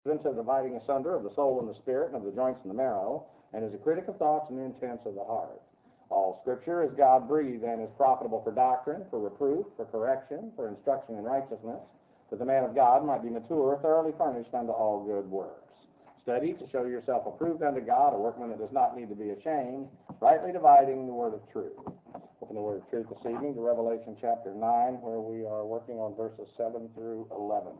of dividing asunder of the soul and the spirit and of the joints and the marrow, and is a critic of thoughts and intents of the heart. All Scripture is God-breathed and is profitable for doctrine, for reproof, for correction, for instruction in righteousness, that the man of God might be mature, thoroughly furnished unto all good works. Study to show yourself approved unto God, a workman that does not need to be ashamed, rightly dividing the word of truth. Open the word of truth this evening to Revelation chapter 9, where we are working on verses 7 through 11.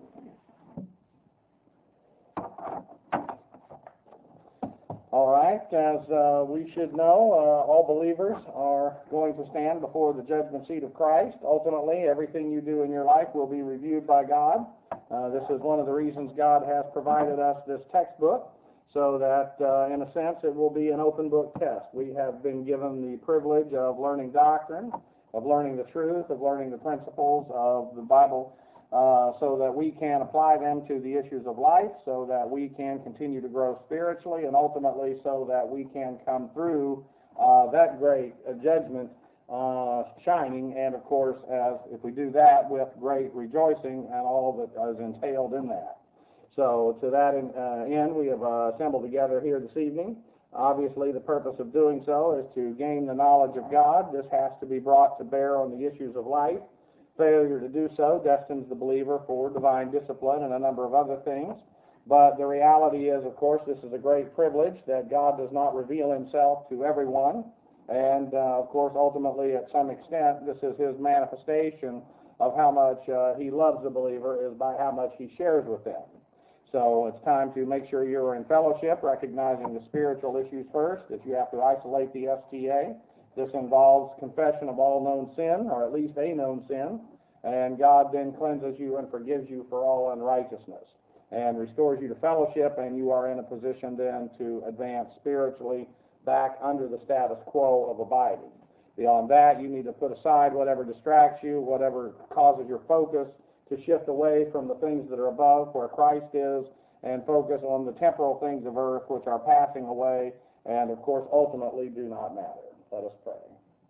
All right, as we should know, all believers are going to stand before the judgment seat of Christ. Ultimately, everything you do in your life will be reviewed by God. This is one of the reasons God has provided us this textbook, so that, in a sense, it will be an open book test. We have been given the privilege of learning doctrine, of learning the truth, of learning the principles of the Bible, so that we can apply them to the issues of life, so that we can continue to grow spiritually, and ultimately so that we can come through that great judgment shining, and of course, as if we do that, with great rejoicing and all that is entailed in that. So to that end, we have assembled together here this evening. Obviously, the purpose of doing so is to gain the knowledge of God. This has to be brought to bear on the issues of life. Failure to do so destines the believer for divine discipline and a number of other things. But the reality is, of course, this is a great privilege that God does not reveal himself to everyone. And, of course, ultimately, at some extent, this is his manifestation of how much he loves the believer is by how much he shares with them. So it's time to make sure you're in fellowship, recognizing the spiritual issues first, that you have to isolate the STA. This involves confession of all known sin, or at least a known sin, and God then cleanses you and forgives you for all unrighteousness and restores you to fellowship, and you are in a position then to advance spiritually back under the status quo of abiding. Beyond that, you need to put aside whatever distracts you, whatever causes your focus to shift away from the things that are above where Christ is, and focus on the temporal things of earth which are passing away and, of course, ultimately do not matter. Let us pray.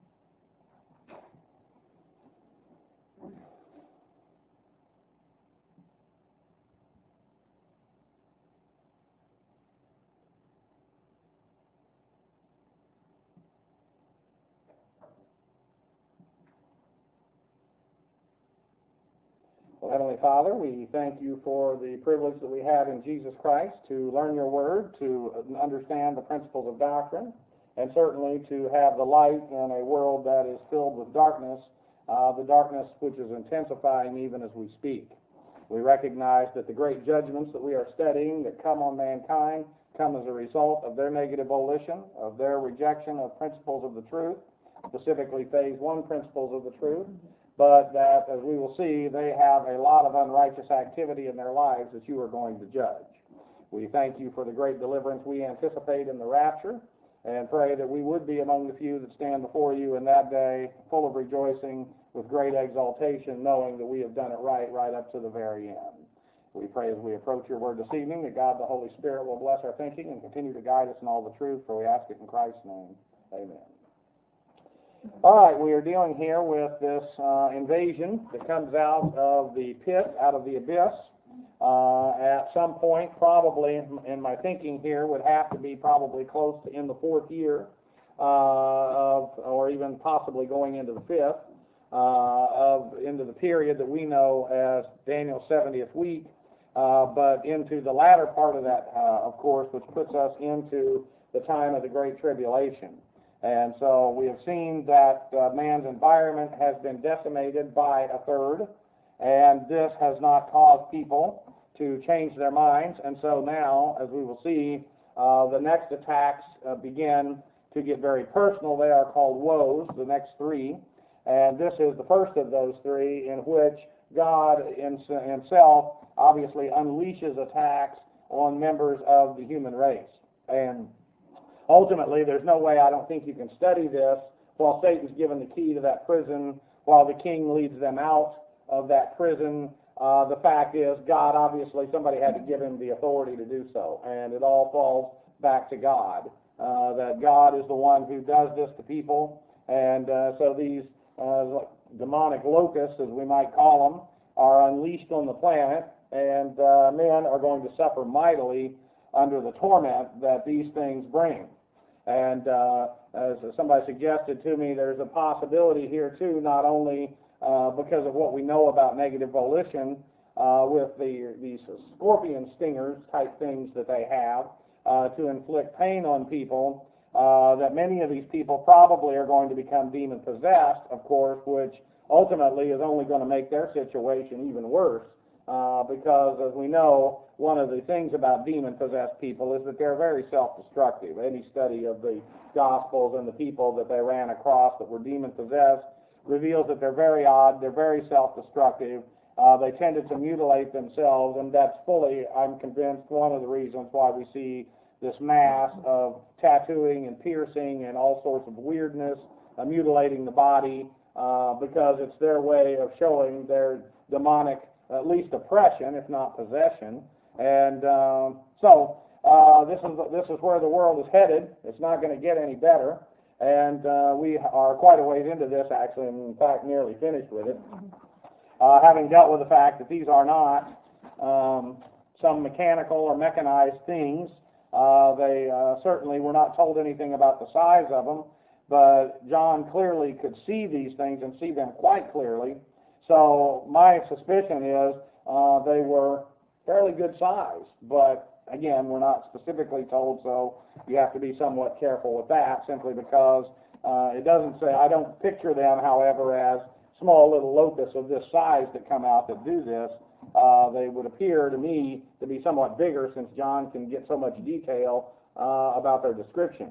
Well, Heavenly Father, we thank you for the privilege that we have in Jesus Christ to learn your word, to understand the principles of doctrine, and certainly to have the light in a world that is filled with darkness, the darkness which is intensifying even as we speak. We recognize that the great judgments that we are studying that come on mankind come as a result of their negative volition, of their rejection of principles of the truth, specifically phase 1 principles of the truth, but that, as we will see, they have a lot of unrighteous activity in their lives that you are going to judge. We thank you for the great deliverance we anticipate in the rapture, and pray that we would be among the few that stand before you in that day, full of rejoicing, with great exaltation, knowing that we have done it right up to the very end. We pray as we approach your word this evening that God the Holy Spirit will bless our thinking and continue to guide us in all the truth, for we ask it in Christ's name. Amen. All right, we are dealing here with this invasion that comes out of the pit, out of the abyss. At some point, probably, in my thinking here, would have to be probably close to in the 4th year, or even possibly going into the 5th, into the period that we know as Daniel's 70th week, but into the latter part of that, of course, which puts us into the time of the Great Tribulation. And so we have seen that man's environment has been decimated by a third, and this has not caused people to change their minds. And so now, as we will see, the next attacks begin to get very personal. They are called woes, the next 3. And this is the first of those 3 in which God himself obviously unleashes attacks on members of the human race. And ultimately, there's no way, I don't think you can study this while Satan's given the key to that prison, while the king leads them out of that prison. The fact is, God, obviously, somebody had to give him the authority to do so. And it all falls back to God, that God is the one who does this to people. And so these demonic locusts, as we might call them, are unleashed on the planet. and men are going to suffer mightily under the torment that these things bring. And as somebody suggested to me, there's a possibility here too, not only because of what we know about negative volition with these scorpion stingers type things that they have to inflict pain on people, that many of these people probably are going to become demon-possessed, of course, which ultimately is only going to make their situation even worse. Because, as we know, one of the things about demon-possessed people is that they're very self-destructive. Any study of the Gospels and the people that they ran across that were demon-possessed reveals that they're very odd, they're very self-destructive, they tended to mutilate themselves, and that's fully, I'm convinced, one of the reasons why we see this mass of tattooing and piercing and all sorts of weirdness, mutilating the body, because it's their way of showing their demonic, at least oppression, if not possession. And this is where the world is headed. It's not going to get any better. And we are quite a ways into this, actually, and in fact nearly finished with it. Having dealt with the fact that these are not some mechanical or mechanized things, they certainly were not told anything about the size of them, but John clearly could see these things and see them quite clearly. So my suspicion is they were fairly good size, but again, we're not specifically told, so you have to be somewhat careful with that, simply because it doesn't say. I don't picture them, however, as small little locusts of this size that come out that do this. They would appear to me to be somewhat bigger, since John can get so much detail about their description.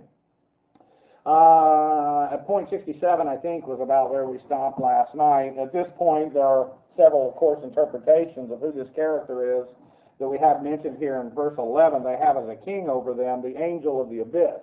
At point 67, I think, was about where we stopped last night. At this point, there are several, of course, interpretations of who this character is that we have mentioned here in verse 11. They have as a king over them the angel of the abyss.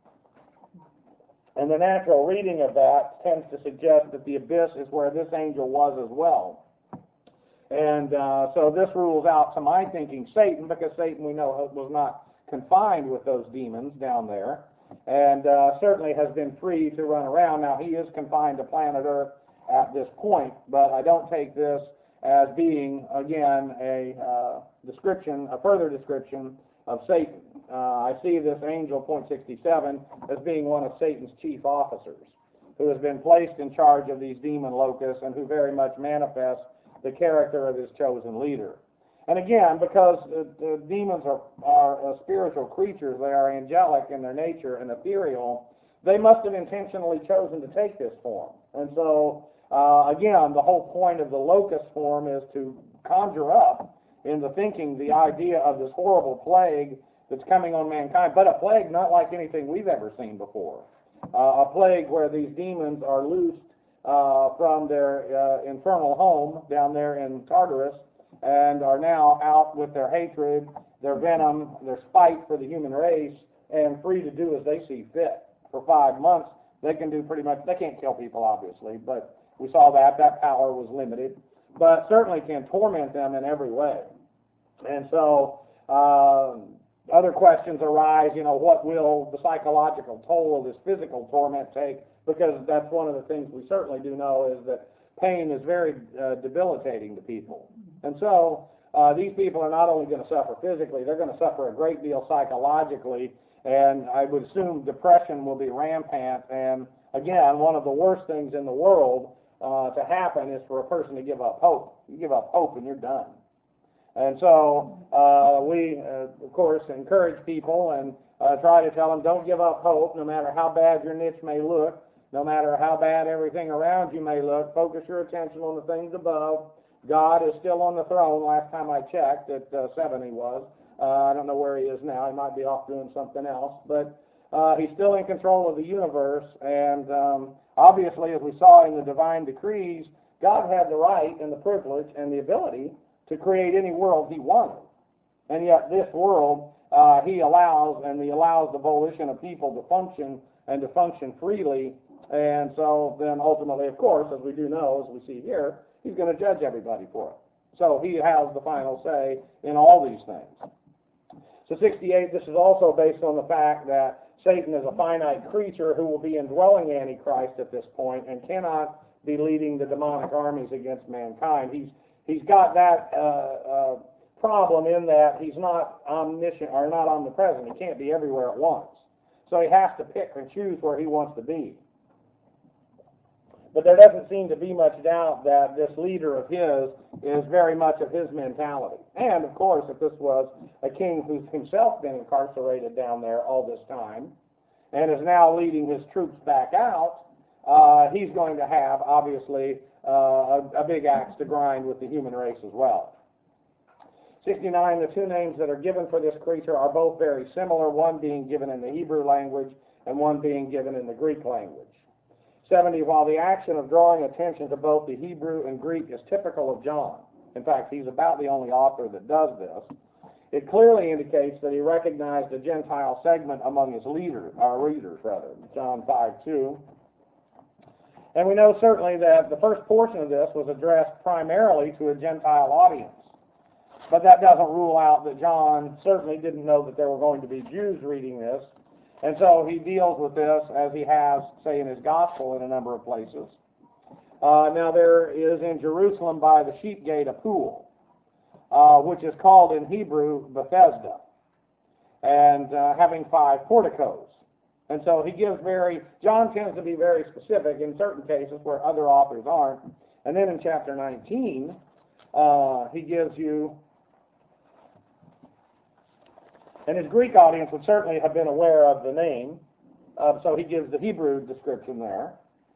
And the natural reading of that tends to suggest that the abyss is where this angel was as well. And so this rules out, to my thinking, Satan, because Satan, we know, was not confined with those demons down there, and certainly has been free to run around. Now, he is confined to planet Earth at this point, but I don't take this as being, again, a further description of Satan. I see this angel, point 67, as being one of Satan's chief officers, who has been placed in charge of these demon locusts and who very much manifests the character of his chosen leader. And again, because the demons are spiritual creatures, they are angelic in their nature and ethereal, they must have intentionally chosen to take this form. And so, again, the whole point of the locust form is to conjure up in the thinking the idea of this horrible plague that's coming on mankind, but a plague not like anything we've ever seen before. A plague where these demons are loosed from their infernal home down there in Tartarus, and are now out with their hatred, their venom, their spite for the human race, and free to do as they see fit. For 5 months, they can do pretty much, they can't kill people, obviously, but we saw that power was limited, but certainly can torment them in every way. And so, other questions arise, what will the psychological toll of this physical torment take? Because that's one of the things we certainly do know, is that pain is very debilitating to people. And so these people are not only going to suffer physically, they're going to suffer a great deal psychologically, and I would assume depression will be rampant. And again, one of the worst things in the world to happen is for a person to give up hope. You give up hope and you're done. And so we, of course, encourage people and try to tell them, don't give up hope, no matter how bad your niche may look, no matter how bad everything around you may look. Focus your attention on the things above. God is still on the throne. Last time I checked, at 7 he was. I don't know where he is now. He might be off doing something else. But he's still in control of the universe. And obviously, as we saw in the divine decrees, God had the right and the privilege and the ability to create any world he wanted. And yet this world he allows, and he allows the volition of people to function and to function freely. And so then ultimately, of course, as we do know, as we see here, he's going to judge everybody for it. So he has the final say in all these things. So 68, this is also based on the fact that Satan is a finite creature who will be indwelling Antichrist at this point and cannot be leading the demonic armies against mankind. He's got that problem in that he's not omniscient or not omnipresent. He can't be everywhere at once. So he has to pick and choose where he wants to be. But there doesn't seem to be much doubt that this leader of his is very much of his mentality. And, of course, if this was a king who's himself been incarcerated down there all this time and is now leading his troops back out, he's going to have, obviously, a big axe to grind with the human race as well. 69, the two names that are given for this creature are both very similar, one being given in the Hebrew language and one being given in the Greek language. 70, while the action of drawing attention to both the Hebrew and Greek is typical of John, in fact, he's about the only author that does this, it clearly indicates that he recognized a Gentile segment among his readers, John 5:2. And we know certainly that the first portion of this was addressed primarily to a Gentile audience. But that doesn't rule out that John certainly didn't know that there were going to be Jews reading this. And so he deals with this as he has, say, in his gospel in a number of places. Now there is in Jerusalem by the sheep gate a pool, which is called in Hebrew Bethesda, and having 5 porticos. And so he gives John tends to be very specific in certain cases where other authors aren't. And then in chapter 19, he gives you, and his Greek audience would certainly have been aware of the name, so he gives the Hebrew description there.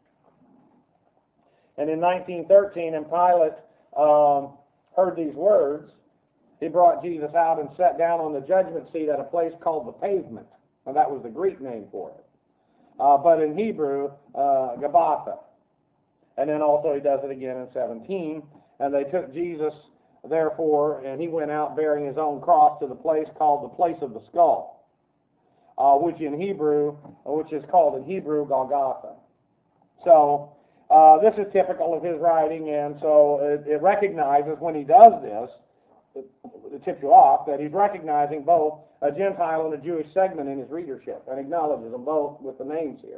And in 1913, and Pilate heard these words, he brought Jesus out and sat down on the judgment seat at a place called the Pavement. And that was the Greek name for it. But in Hebrew, Gabbatha. And then also he does it again in 17. And they took Jesus, therefore, and he went out bearing his own cross to the place called the place of the skull, which is called in Hebrew Golgotha. So this is typical of his writing, and so it recognizes when he does this, it tips you off that he's recognizing both a Gentile and a Jewish segment in his readership and acknowledges them both with the names here.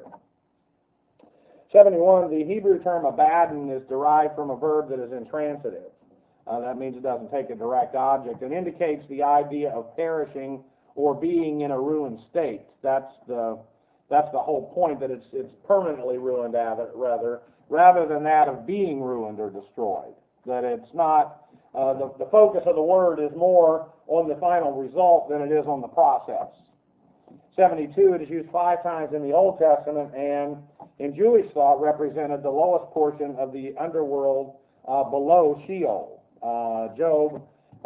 71, the Hebrew term abaddon is derived from a verb that is intransitive. That means it doesn't take a direct object and indicates the idea of perishing or being in a ruined state. That's the whole point, that it's permanently ruined rather than that of being ruined or destroyed. That it's not, the focus of the word is more on the final result than it is on the process. 72, it is used 5 times in the Old Testament and in Jewish thought represented the lowest portion of the underworld below Sheol. Job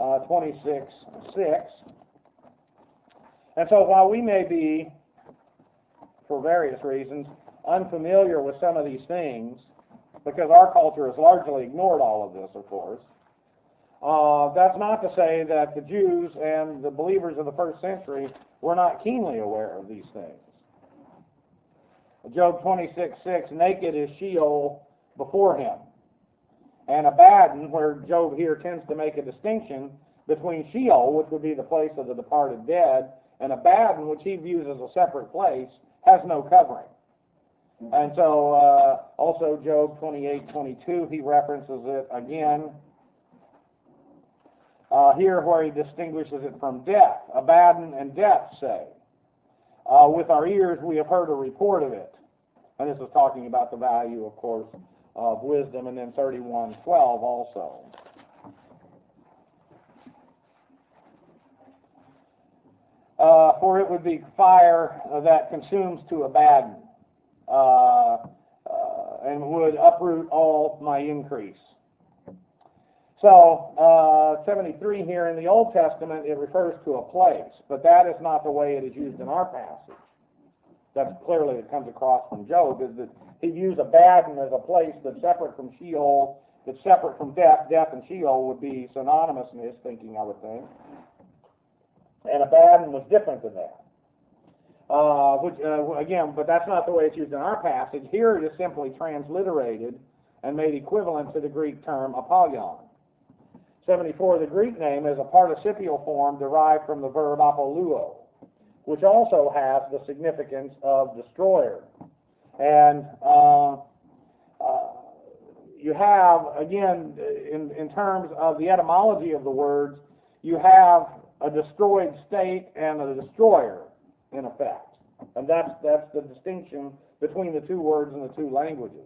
26:6. And so while we may be, for various reasons, unfamiliar with some of these things, because our culture has largely ignored all of this, of course, that's not to say that the Jews and the believers of the first century were not keenly aware of these things. Job 26:6, naked is Sheol before him. And Abaddon, where Job here tends to make a distinction between Sheol, which would be the place of the departed dead, and Abaddon, which he views as a separate place, has no covering. And so also Job 28:22, he references it again here where he distinguishes it from death. Abaddon and death say, with our ears we have heard a report of it. And this is talking about the value, of course, of wisdom, and then 31:12 also. For it would be fire that consumes to Abaddon, and would uproot all my increase. So, 73 here in the Old Testament, it refers to a place, but that is not the way it is used in our passage. That's clearly, it comes across from Job, is that he views Abaddon as a place that's separate from Sheol, that's separate from death. Death and Sheol would be synonymous in his thinking, I would think. And Abaddon was different than that. Again, but that's not the way it's used in our passage. Here it is simply transliterated and made equivalent to the Greek term apollyon. 74, the Greek name is a participial form derived from the verb apoluo, which also has the significance of destroyer. And you have, again, in terms of the etymology of the words, you have a destroyed state and a destroyer, in effect. And that's the distinction between the two words and the two languages.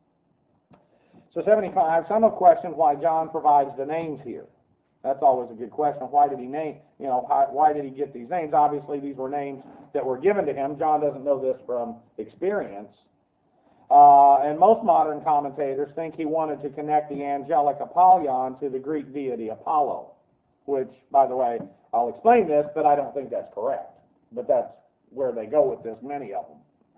So 75, some have questioned why John provides the names here. That's always a good question. Why did he name, why did he get these names? Obviously, these were names that were given to him. John doesn't know this from experience. And most modern commentators think he wanted to connect the angelic Apollyon to the Greek deity Apollo, which, by the way, I'll explain this, but I don't think that's correct. But that's where they go with this, many of them.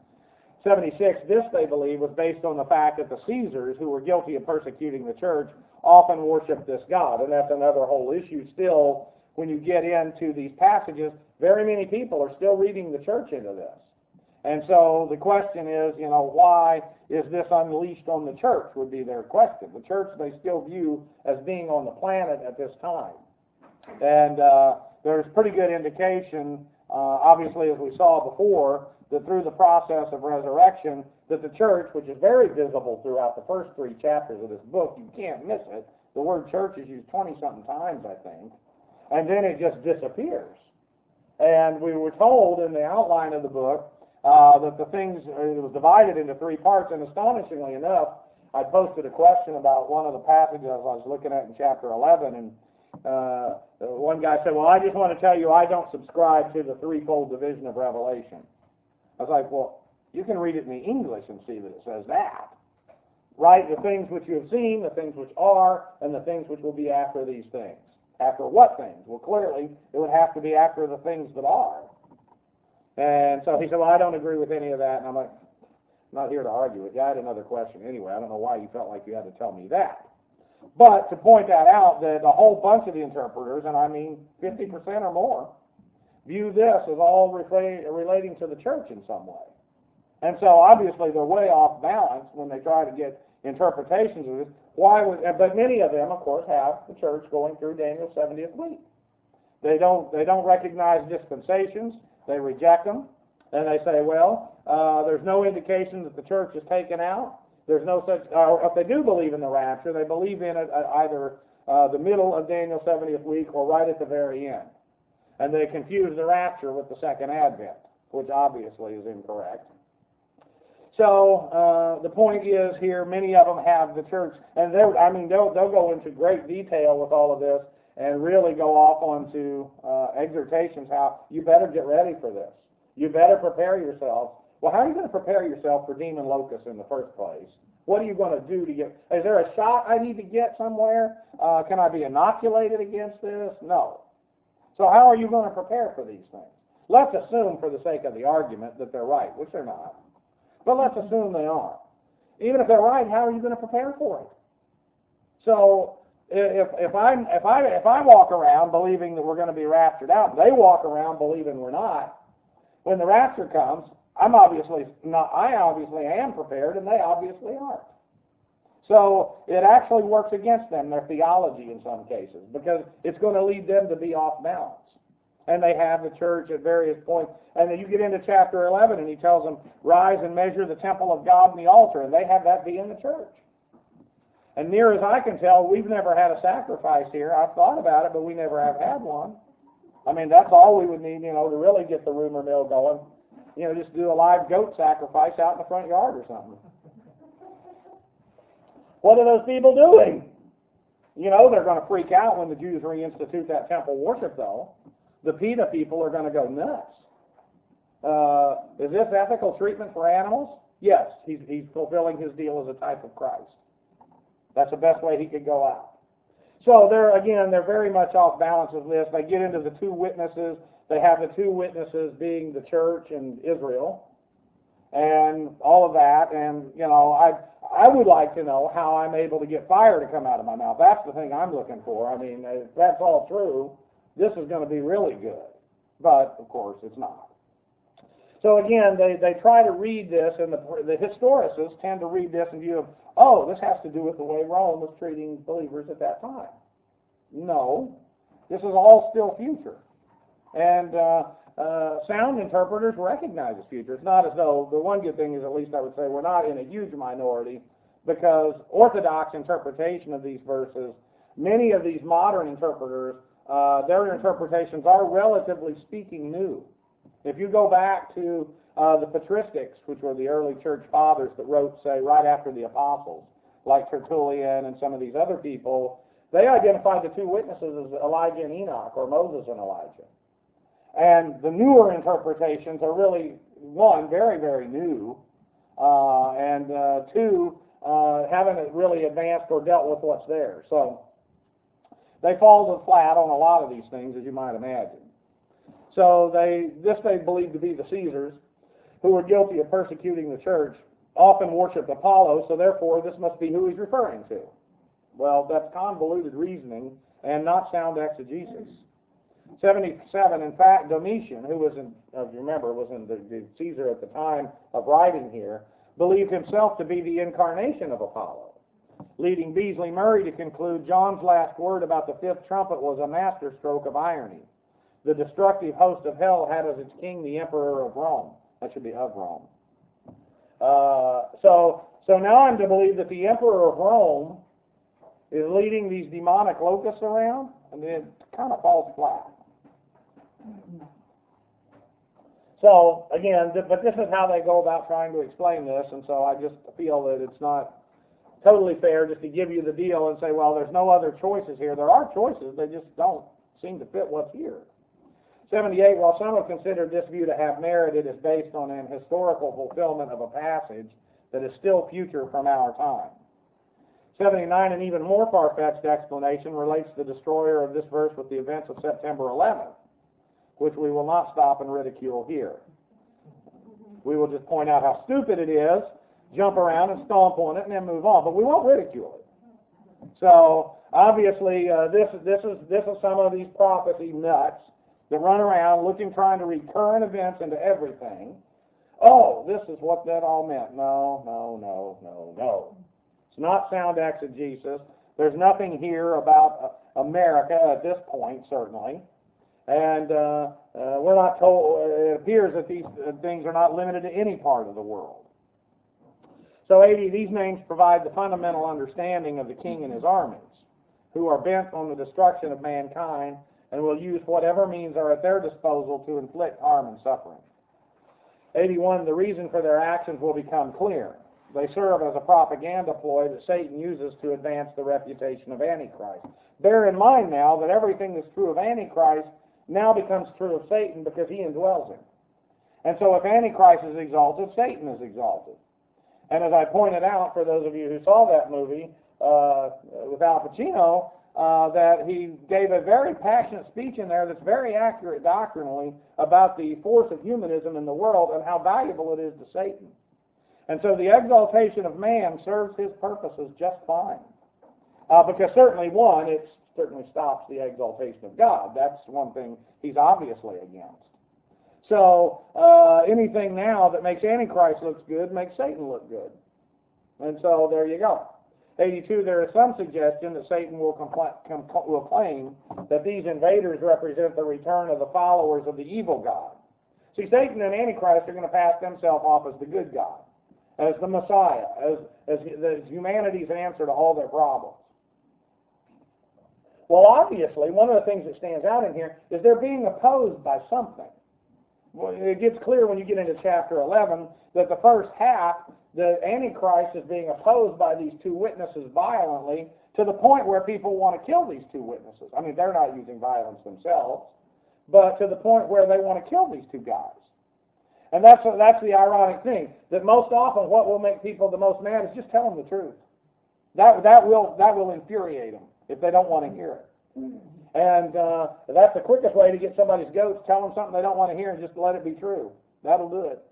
76, this, they believe, was based on the fact that the Caesars, who were guilty of persecuting the church, often worshiped this god. And that's another whole issue still. When you get into these passages, very many people are still reading the church into this. And so the question is, why is this unleashed on the church, would be their question. The church they still view as being on the planet at this time. And there's pretty good indication, obviously, as we saw before, that through the process of resurrection, that the church, which is very visible throughout the first 3 chapters of this book, you can't miss it. The word church is used 20-something times, I think. And then it just disappears. And we were told in the outline of the book that the things, it was divided into 3 parts, and astonishingly enough, I posted a question about one of the passages I was looking at in chapter 11, and one guy said, well, I just want to tell you I don't subscribe to the threefold division of Revelation. I was like, well, you can read it in the English and see that it says that. Right? The things which you have seen, the things which are, and the things which will be after these things. After what things? Well, clearly, it would have to be after the things that are. And so he said, well, I don't agree with any of that. And I'm like, I'm not here to argue with you. I had another question anyway. I don't know why you felt like you had to tell me that. But to point that out, that a whole bunch of the interpreters, and I mean 50% or more, view this as all relating to the church in some way. And so obviously they're way off balance when they try to get interpretations of this. But many of them, of course, have the church going through Daniel's 70th week. They don't recognize dispensations. They reject them. And they say, well, there's no indication that the church is taken out. There's no such, if they do believe in the rapture, they believe in it either the middle of Daniel's 70th week or right at the very end. And they confuse the rapture with the second advent, which obviously is incorrect. So the point is here, many of them have the church, and they'll go into great detail with all of this and really go off onto exhortations how you better get ready for this. You better prepare yourself. Well, how are you going to prepare yourself for demon locusts in the first place? What are you going to do to get, is there a shot I need to get somewhere? Can I be inoculated against this? No. So how are you going to prepare for these things? Let's assume for the sake of the argument that they're right, which they're not. But let's assume they are. Even if they're right, how are you going to prepare for it? So if I walk around believing that we're going to be raptured out, and they walk around believing we're not, when the rapture comes, I obviously am prepared, and they obviously aren't. So it actually works against them, their theology in some cases, because it's going to lead them to be off balance. And they have the church at various points. And then you get into chapter 11, and he tells them, rise and measure the temple of God and the altar, and they have that be in the church. And near as I can tell, we've never had a sacrifice here. I've thought about it, but we never have had one. I mean, that's all we would need, to really get the rumor mill going. Just do a live goat sacrifice out in the front yard or something. What are those people doing? They're going to freak out when the Jews reinstitute that temple worship, though. The PETA people are going to go nuts. Is this ethical treatment for animals? Yes, he's fulfilling his deal as a type of Christ. That's the best way he could go out. So they're very much off balance with this. They get into the 2 witnesses. They have the 2 witnesses being the church and Israel, and all of that. And I would like to know how I'm able to get fire to come out of my mouth. That's the thing I'm looking for. I mean, if that's all true, this is going to be really good. But of course, it's not. So again, they try to read this, and the historicists tend to read this in view of, oh, this has to do with the way Rome was treating believers at that time. No, this is all still future. And sound interpreters recognize this future. It's not as though, the one good thing is, at least I would say, we're not in a huge minority, because orthodox interpretation of these verses, many of these modern interpreters their interpretations are, relatively speaking, new. If you go back to the patristics, which were the early church fathers that wrote, say, right after the apostles, like Tertullian and some of these other people, they identified the two witnesses as Elijah and Enoch, or Moses and Elijah. And the newer interpretations are really, one, very, very new, and two, haven't really advanced or dealt with what's there. So they fall flat on a lot of these things, as you might imagine. So they believed to be the Caesars, who were guilty of persecuting the church, often worshipped Apollo, so therefore this must be who he's referring to. Well, that's convoluted reasoning and not sound exegesis. 77, in fact, Domitian, who was if you remember, was in the Caesar at the time of writing here, believed himself to be the incarnation of Apollo, leading Beasley Murray to conclude John's last word about the fifth trumpet was a masterstroke of irony. The destructive host of hell had as its king the emperor of Rome. That should be of Rome. So now I'm to believe that the emperor of Rome is leading these demonic locusts around, and it kind of falls flat. So again, but this is how they go about trying to explain this, and so I just feel that it's not totally fair just to give you the deal and say, well, there's no other choices here. There are choices, they just don't seem to fit what's here. 78, while some have considered this view to have merit, it is based on an historical fulfillment of a passage that is still future from our time. 79, an even more far-fetched explanation, relates the destroyer of this verse with the events of September 11th, which we will not stop and ridicule here. We will just point out how stupid it is, jump around and stomp on it, and then move on. But we won't ridicule it. So obviously, this is some of these prophecy nuts that run around trying to read current events into everything. Oh, this is what that all meant. No. It's not sound exegesis. There's nothing here about America at this point, certainly. And we're not told, it appears that these things are not limited to any part of the world. So 80, these names provide the fundamental understanding of the king and his armies, who are bent on the destruction of mankind and will use whatever means are at their disposal to inflict harm and suffering. 81, the reason for their actions will become clear. They serve as a propaganda ploy that Satan uses to advance the reputation of Antichrist. Bear in mind now that everything that's true of Antichrist now becomes true of Satan because he indwells him. And so if Antichrist is exalted, Satan is exalted. And as I pointed out, for those of you who saw that movie with Al Pacino, that he gave a very passionate speech in there that's very accurate doctrinally about the force of humanism in the world and how valuable it is to Satan. And so the exaltation of man serves his purposes just fine. Because certainly, one, it certainly stops the exaltation of God. That's one thing he's obviously against. So anything now that makes Antichrist look good makes Satan look good. And so there you go. 82, there is some suggestion that Satan will claim that these invaders represent the return of the followers of the evil God. See, Satan and Antichrist are going to pass themselves off as the good God, as the Messiah, as humanity's answer to all their problems. Well, obviously, one of the things that stands out in here is they're being opposed by something. Well, it gets clear when you get into chapter 11 that the first half, the Antichrist is being opposed by these two witnesses violently to the point where people want to kill these two witnesses. I mean, they're not using violence themselves, but to the point where they want to kill these two guys. And that's the ironic thing, that most often what will make people the most mad is just tell them the truth. That will infuriate them if they don't want to hear it. And that's the quickest way to get somebody's goats. Tell them something they don't want to hear and just let it be true. That'll do it.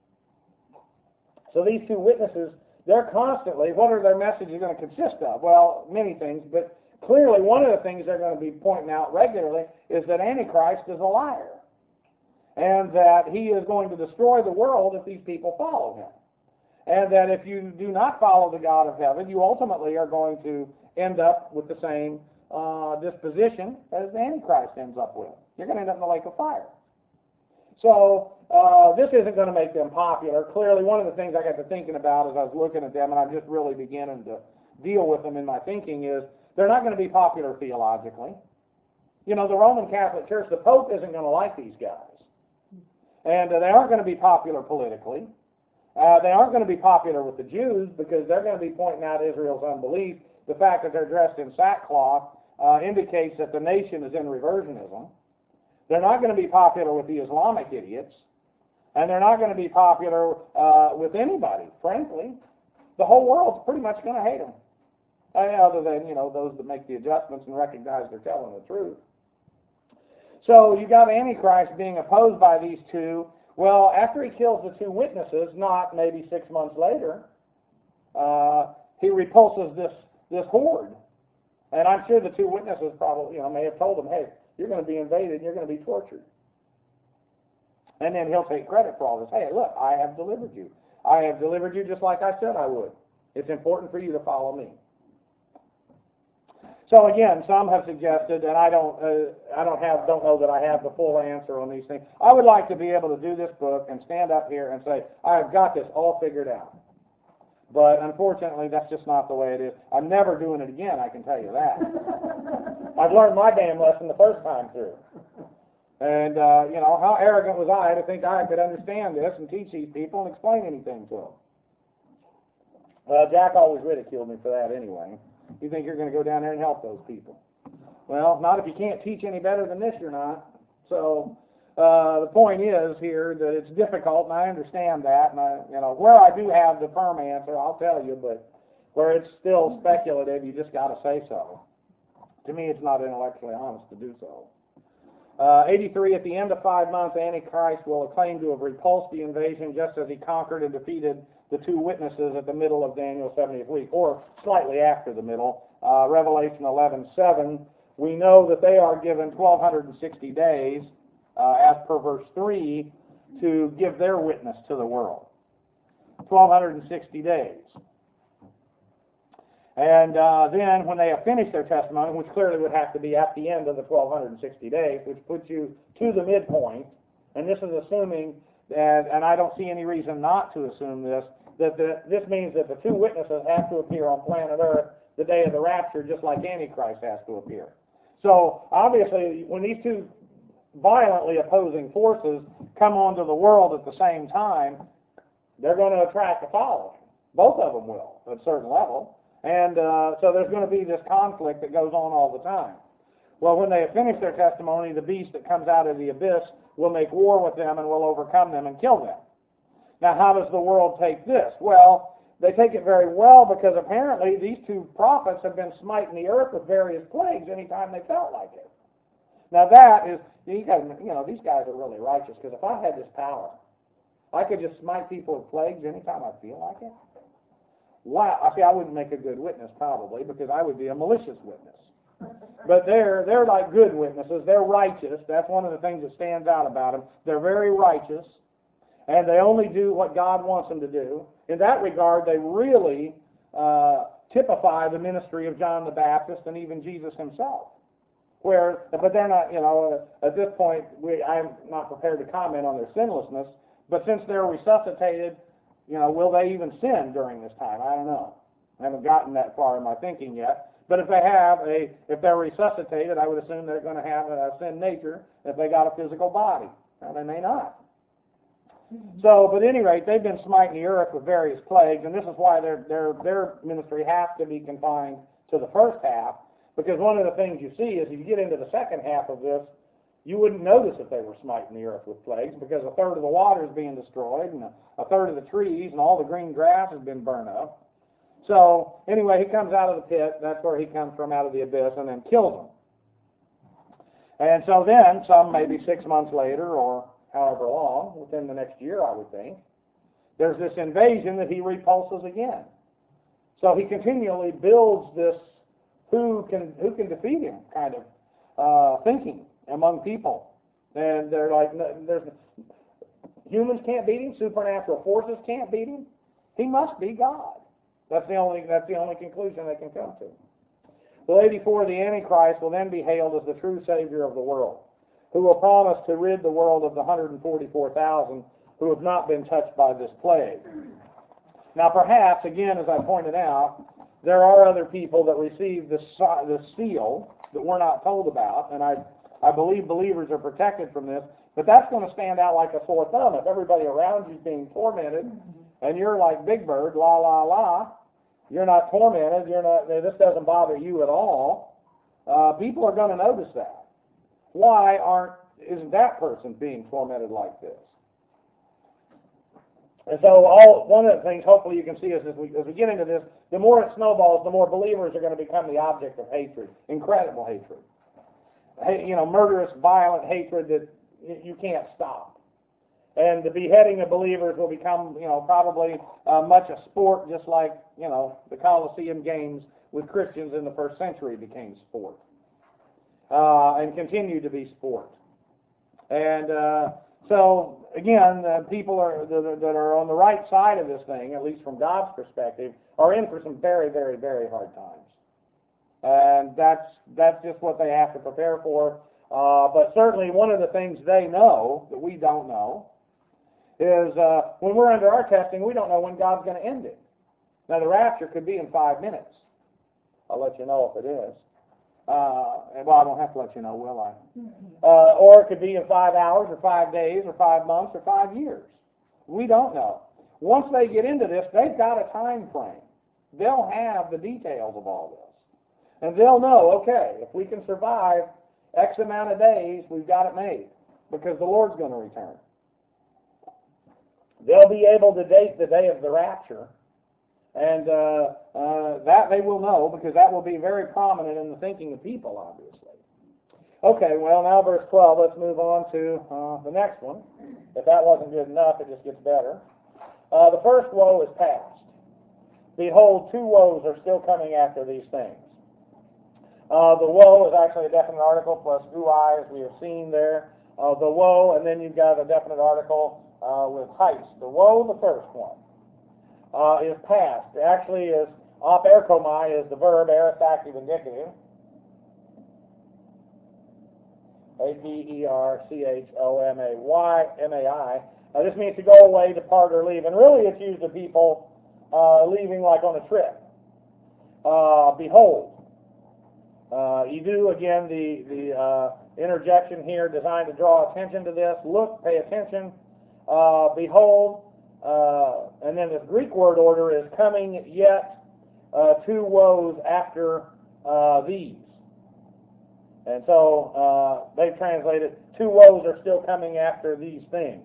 So these two witnesses, they're constantly, what are their messages going to consist of? Well, many things, but clearly one of the things they're going to be pointing out regularly is that Antichrist is a liar. And that he is going to destroy the world if these people follow him. And that if you do not follow the God of heaven, you ultimately are going to end up with the same disposition as the Antichrist ends up with. You're going to end up in the lake of fire. So this isn't going to make them popular. Clearly, one of the things I got to thinking about as I was looking at them, and I'm just really beginning to deal with them in my thinking, is they're not going to be popular theologically. You know, the Roman Catholic Church, the Pope isn't going to like these guys. And they aren't going to be popular politically. They aren't going to be popular with the Jews because they're going to be pointing out Israel's unbelief. The fact that they're dressed in sackcloth indicates that the nation is in reversionism. They're not going to be popular with the Islamic idiots. And they're not going to be popular with anybody, frankly. The whole world's pretty much going to hate them. Other than, you know, those that make the adjustments and recognize they're telling the truth. So you got Antichrist being opposed by these two. Well, after he kills the two witnesses, not maybe 6 months later, he repulses this horde. And I'm sure the two witnesses probably, you know, may have told him, hey, you're going to be invaded and you're going to be tortured. And then he'll take credit for all this. Hey, look, I have delivered you. I have delivered you just like I said I would. It's important for you to follow me. So again, some have suggested, and I don't know that I have the full answer on these things. I would like to be able to do this book and stand up here and say, I've got this all figured out. But unfortunately, that's just not the way it is. I'm never doing it again, I can tell you that. I've learned my damn lesson the first time through. And, you know, how arrogant was I to think I could understand this and teach these people and explain anything to them? Well, Jack always ridiculed me for that anyway. You think you're going to go down there and help those people. Well, not if you can't teach any better than this, you're not. So the point is here that it's difficult, and I understand that. And, you know, where I do have the firm answer, I'll tell you, but where it's still speculative, you just got to say so. To me, it's not intellectually honest to do so. 83, at the end of 5 months, Antichrist will claim to have repulsed the invasion just as he conquered and defeated the two witnesses at the middle of Daniel's 70th week, or slightly after the middle. Revelation 11:7, we know that they are given 1,260 days, as per verse 3, to give their witness to the world. 1,260 days. And then when they have finished their testimony, which clearly would have to be at the end of the 1,260 days, which puts you to the midpoint, and this is assuming, and I don't see any reason not to assume this, that this means that the two witnesses have to appear on planet Earth the day of the rapture, just like Antichrist has to appear. So obviously, when these two violently opposing forces come onto the world at the same time, they're going to attract a following. Both of them will, at a certain level. And so there's going to be this conflict that goes on all the time. Well, when they have finished their testimony, the beast that comes out of the abyss will make war with them and will overcome them and kill them. Now, how does the world take this? Well, they take it very well because apparently these two prophets have been smiting the earth with various plagues anytime they felt like it. Now that is, these guys are really righteous, because if I had this power, I could just smite people with plagues anytime I feel like it. Wow, see, I wouldn't make a good witness probably, because I would be a malicious witness. But they're like good witnesses. They're righteous. That's one of the things that stands out about them. They're very righteous, and they only do what God wants them to do. In that regard, they really typify the ministry of John the Baptist and even Jesus himself. But they're not, at this point, I'm not prepared to comment on their sinlessness, but since they're resuscitated, will they even sin during this time? I don't know. I haven't gotten that far in my thinking yet. But if they're resuscitated, I would assume they're going to have a sin nature if they got a physical body. Now, they may not. So, but at any rate, they've been smiting the earth with various plagues, and this is why their ministry has to be confined to the first half, because one of the things you see is if you get into the second half of this, you wouldn't notice if they were smiting the earth with plagues, because a third of the water is being destroyed, and a third of the trees and all the green grass has been burned up. So, anyway, he comes out of the pit, that's where he comes from, out of the abyss, and then kills them. And so then, some maybe 6 months later, or however long, within the next year, I would think, there's this invasion that he repulses again. So he continually builds this who can defeat him kind of thinking among people. And they're like, humans can't beat him, supernatural forces can't beat him. He must be God. That's the only conclusion they can come to. Well, 84, the Antichrist will then be hailed as the true Savior of the world, who will promise to rid the world of the 144,000 who have not been touched by this plague. Now, perhaps, again, as I pointed out, there are other people that receive the seal that we're not told about, and I believe believers are protected from this, but that's going to stand out like a sore thumb. If everybody around you is being tormented, and you're like Big Bird, la la la, you're not tormented, this doesn't bother you at all, people are going to notice that. Why isn't that person being tormented like this? And so one of the things hopefully you can see is as we get into this, the more it snowballs, the more believers are going to become the object of hatred, incredible hatred. Murderous, violent hatred that you can't stop. And the beheading of believers will become, probably much a sport, just like, the Colosseum games with Christians in the first century became sport. And continue to be sport. And so, again, people that are on the right side of this thing, at least from God's perspective, are in for some very, very, very hard times. And that's just what they have to prepare for. But certainly one of the things they know that we don't know is when we're under our testing, we don't know when God's going to end it. Now, the rapture could be in 5 minutes. I'll let you know if it is. Well, I don't have to let you know, will I? Or it could be in 5 hours, or 5 days, or 5 months, or 5 years. We don't know. Once they get into this, they've got a time frame. They'll have the details of all this. And they'll know, okay, if we can survive X amount of days, we've got it made, because the Lord's going to return. They'll be able to date the day of the rapture, and that they will know, because that will be very prominent in the thinking of people, obviously. Okay, well, now verse 12, let's move on to the next one. If that wasn't good enough, it just gets better. The first woe is past. Behold, 2 woes are still coming after these things. The woe is actually a definite article plus ui, as we have seen there. The woe, and then you've got a definite article with heist. The woe, the first one, is past. It actually is aperkomai is the verb, aorist active indicative. aperchomai. This means to go away, depart, or leave. And really it's used of people leaving like on a trip. Behold. Edu, again, the interjection here designed to draw attention to this. Look, pay attention. Behold. And then the Greek word order is coming yet 2 woes after these. And so they've translated 2 woes are still coming after these things.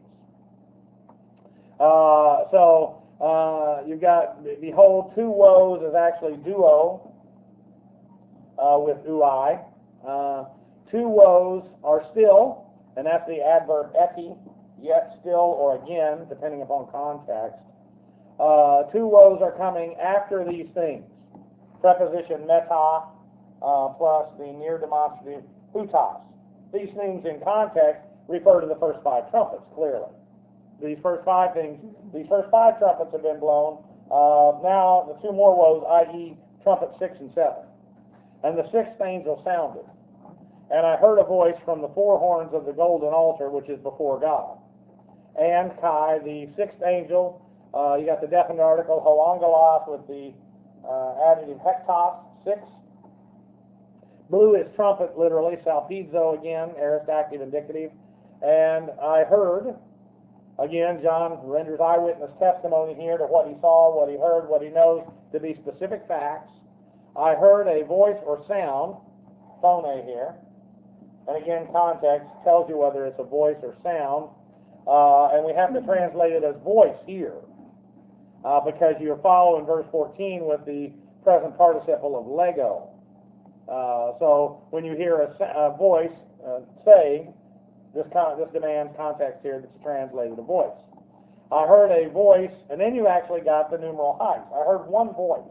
You've got, behold, 2 woes is actually duo with ui. 2 woes are still, and that's the adverb eki, yet, still, or again, depending upon context. 2 woes are coming after these things. Preposition meta plus the near demonstrative hutas. These things in context refer to the first 5 trumpets, clearly. These first 5 trumpets have been blown. Now the 2 more woes, i.e. trumpet 6 and 7. And the 6th angel sounded. And I heard a voice from the 4 horns of the golden altar, which is before God. And Kai, the 6th angel, you got the definite article, hoangelos, with the adjective hektos, 6. Blew his trumpet, literally, salpizo again, aorist active indicative. And I heard, again, John renders eyewitness testimony here to what he saw, what he heard, what he knows to be specific facts. I heard a voice or sound, phone here, and again, context tells you whether it's a voice or sound, and we have to translate it as voice here, because you're following verse 14 with the present participle of lego. So when you hear a voice say, this demands context here that's translated a voice. I heard a voice, and then you actually got the numeral heist. I heard one voice.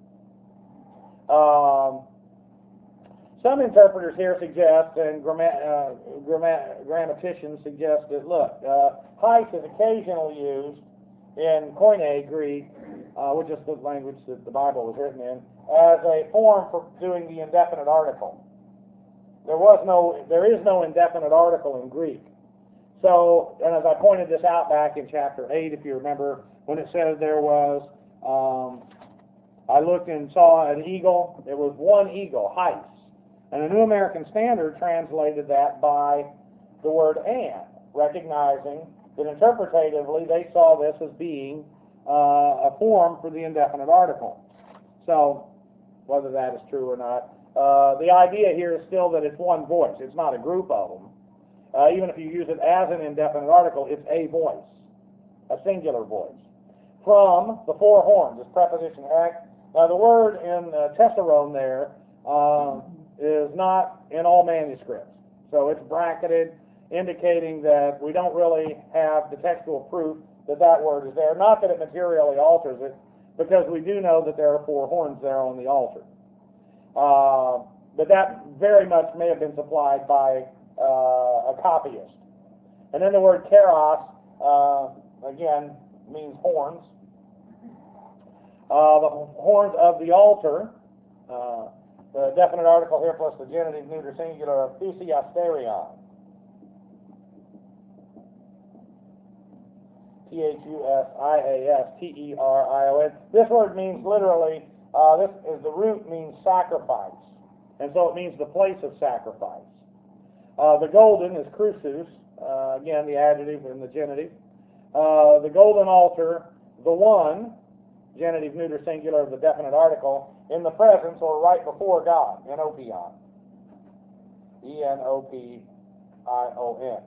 Some interpreters here suggest, and grammaticians suggest that, look, heist is occasionally used in Koine Greek, which is the language that the Bible was written in, as a form for doing the indefinite article. There is no indefinite article in Greek. So, and as I pointed this out back in chapter 8, if you remember, when it says there was, I looked and saw an eagle. It was one eagle, heis. And the New American Standard translated that by the word and, recognizing that interpretatively they saw this as being a form for the indefinite article. So, whether that is true or not, the idea here is still that it's one voice. It's not a group of them. Even if you use it as an indefinite article, it's a voice, a singular voice. From the four horns, this preposition ek. Now the word in tesserone there is not in all manuscripts. So it's bracketed, indicating that we don't really have the textual proof that that word is there. Not that it materially alters it, because we do know that there are four horns there on the altar. But that very much may have been supplied by a copyist. And then the word keros, again, means horns. The horns of the altar, the definite article here plus the genitive neuter singular of thusiasterion. thusiasterion. This word means literally, this is the root means sacrifice. And so it means the place of sacrifice. The golden is crucis, again the adjective and the genitive. The golden altar, the one, genitive neuter singular of the definite article, in the presence or right before God, enopion. E-N-O-P-I-O-N.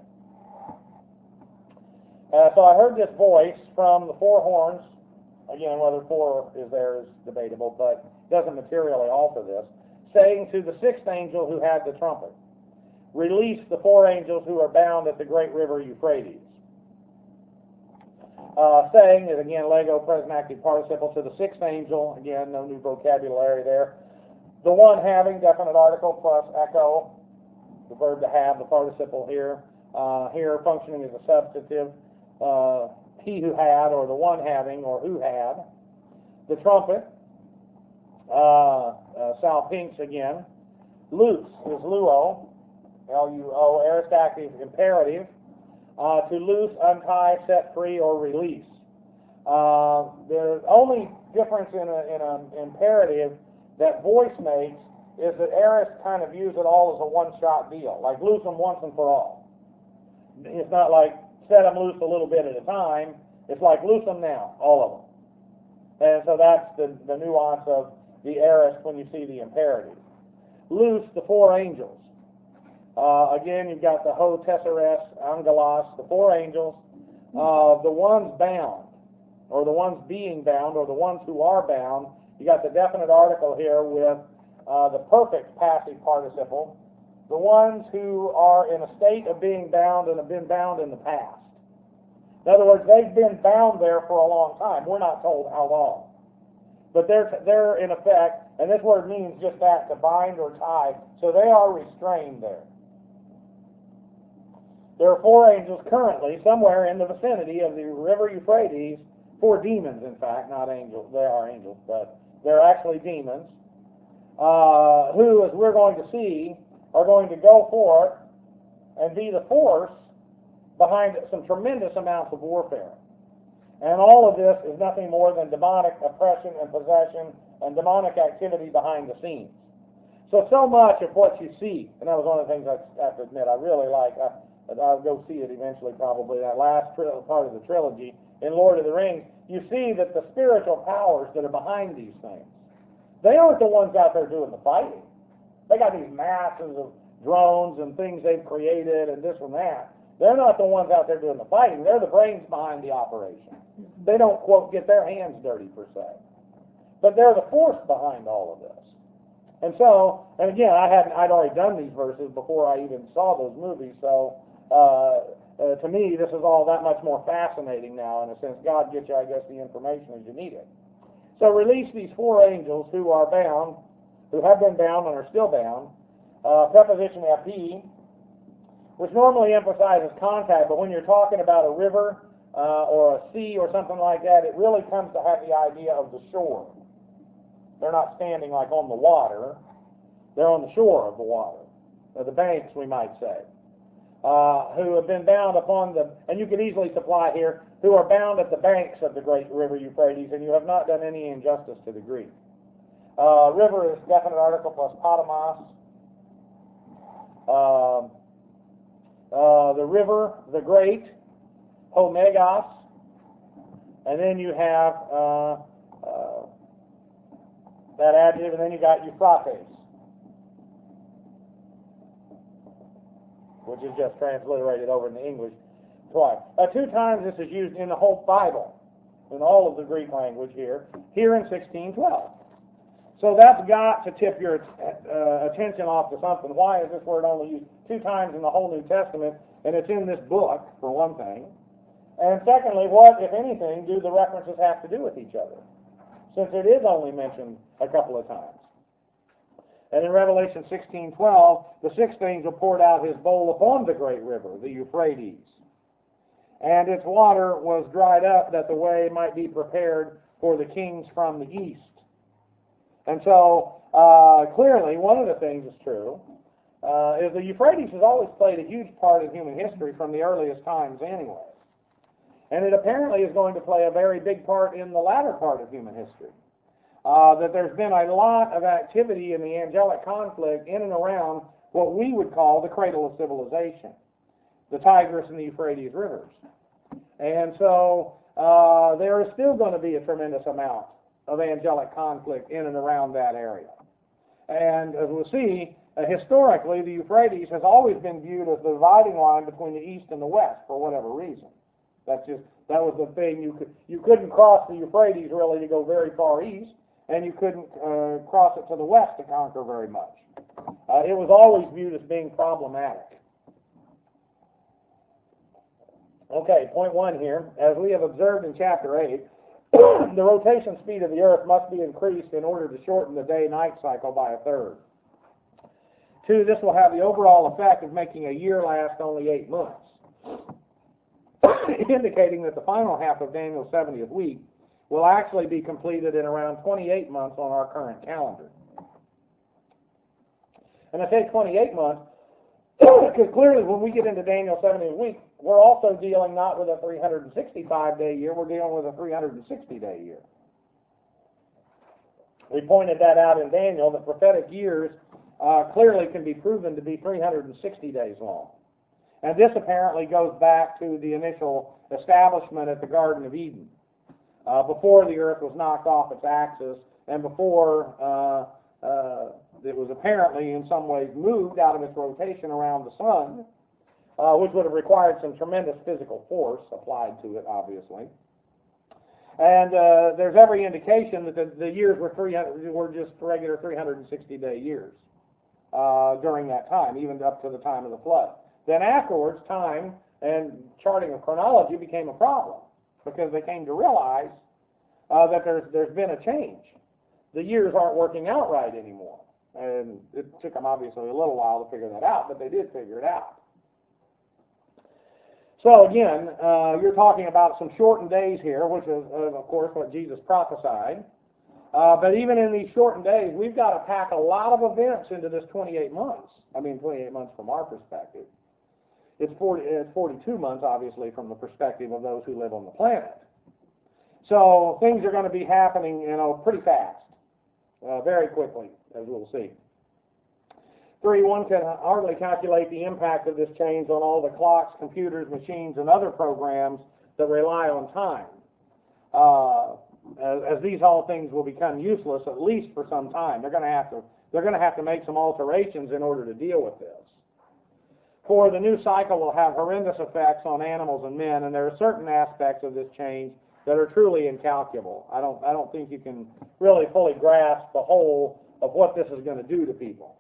So I heard this voice from the four horns. Again, whether four is there is debatable, but it doesn't materially alter this. Saying to the sixth angel who had the trumpet, release the four angels who are bound at the great river Euphrates. Saying is again lego present active participle to the sixth angel. Again, no new vocabulary there. The one having, definite article plus echo, the verb to have, the participle here. Here functioning as a substantive. He who had, or the one having, or who had. The trumpet. Salpinx again. Loose is luo, L-U-O, aorist active imperative. To loose, untie, set free, or release. The only difference in an imperative that voice makes is that aorists kind of use it all as a one-shot deal, like loose them once and for all. It's not like set them loose a little bit at a time. It's like loose them now, all of them. And so that's the nuance of the aorist when you see the imperative. Loose the four angels. Again, you've got the ho, tesseres, angelos, the four angels. The ones bound, or the ones being bound, or the ones who are bound. You got the definite article here with the perfect passive participle. The ones who are in a state of being bound and have been bound in the past. In other words, they've been bound there for a long time. We're not told how long. But they're in effect, and this word means just that, to bind or tie. So they are restrained there. There are four angels currently somewhere in the vicinity of the river Euphrates, four demons in fact, not angels. They are angels, but they're actually demons, who, as we're going to see, are going to go forth and be the force behind some tremendous amounts of warfare. And all of this is nothing more than demonic oppression and possession and demonic activity behind the scenes. So much of what you see, and that was one of the things I have to admit I really like, I'll go see it eventually probably, that last part of the trilogy, in Lord of the Rings, you see that the spiritual powers that are behind these things, they aren't the ones out there doing the fighting. They got these masses of drones and things they've created and this and that. They're not the ones out there doing the fighting. They're the brains behind the operation. They don't, quote, get their hands dirty per se. But they're the force behind all of this. And so, and again, I'd already done these verses before I even saw those movies, so to me, this is all that much more fascinating now, in a sense. God gets you, I guess, the information as you need it. So release these four angels who are bound, who have been bound and are still bound. Preposition epi, which normally emphasizes contact, but when you're talking about a river or a sea or something like that, it really comes to have the idea of the shore. They're not standing like on the water. They're on the shore of the water, or the banks, we might say. Who have been bound upon the, and you could easily supply here, who are bound at the banks of the great river Euphrates, and you have not done any injustice to the Greek. River is definite article plus potamos. the river, the great, Homegos, and then you have that adjective, and then you got Euphrates, which is just transliterated over into English twice. 2 times this is used in the whole Bible, in all of the Greek language here in 1612. So that's got to tip your attention off to something. Why is this word only used 2 times in the whole New Testament, and it's in this book, for one thing? And secondly, what, if anything, do the references have to do with each other, since it is only mentioned a couple of times? And in Revelation 16:12, the 6th angel poured out his bowl upon the great river, the Euphrates, and its water was dried up, that the way might be prepared for the kings from the east. And so, clearly, one of the things that's true is the Euphrates has always played a huge part in human history from the earliest times anyway. And it apparently is going to play a very big part in the latter part of human history. That there's been a lot of activity in the angelic conflict in and around what we would call the cradle of civilization, the Tigris and the Euphrates rivers. And so there is still going to be a tremendous amount of angelic conflict in and around that area. And as we'll see, historically, the Euphrates has always been viewed as the dividing line between the east and the west for whatever reason. That was the thing. You couldn't cross the Euphrates really to go very far east, and you couldn't cross it to the west to conquer very much. It was always viewed as being problematic. Okay, point 1 here. As we have observed in chapter 8, the rotation speed of the earth must be increased in order to shorten the day-night cycle by 1/3. 2, this will have the overall effect of making a year last only 8 months, indicating that the final half of Daniel's 70th week will actually be completed in around 28 months on our current calendar. And I say 28 months because clearly when we get into Daniel's 70th week, we're also dealing not with a 365-day year, we're dealing with a 360-day year. We pointed that out in Daniel, that prophetic years clearly can be proven to be 360 days long. And this apparently goes back to the initial establishment at the Garden of Eden, before the earth was knocked off its axis, and before it was apparently in some ways moved out of its rotation around the sun, which would have required some tremendous physical force applied to it, obviously. And there's every indication that the years were just regular 360-day years during that time, even up to the time of the flood. Then afterwards, time and charting of chronology became a problem, because they came to realize that there's been a change. The years aren't working out right anymore. And it took them obviously a little while to figure that out, but they did figure it out. So again, you're talking about some shortened days here, which is, of course, what Jesus prophesied. But even in these shortened days, we've got to pack a lot of events into this 28 months. I mean, 28 months from our perspective. It's 42 months, obviously, from the perspective of those who live on the planet. So things are going to be happening, pretty fast, very quickly, as we'll see. 3, one can hardly calculate the impact of this change on all the clocks, computers, machines, and other programs that rely on time. As these all things will become useless, at least for some time. They're going to have to make some alterations in order to deal with this. 4, the new cycle will have horrendous effects on animals and men, and there are certain aspects of this change that are truly incalculable. I don't think you can really fully grasp the whole of what this is going to do to people.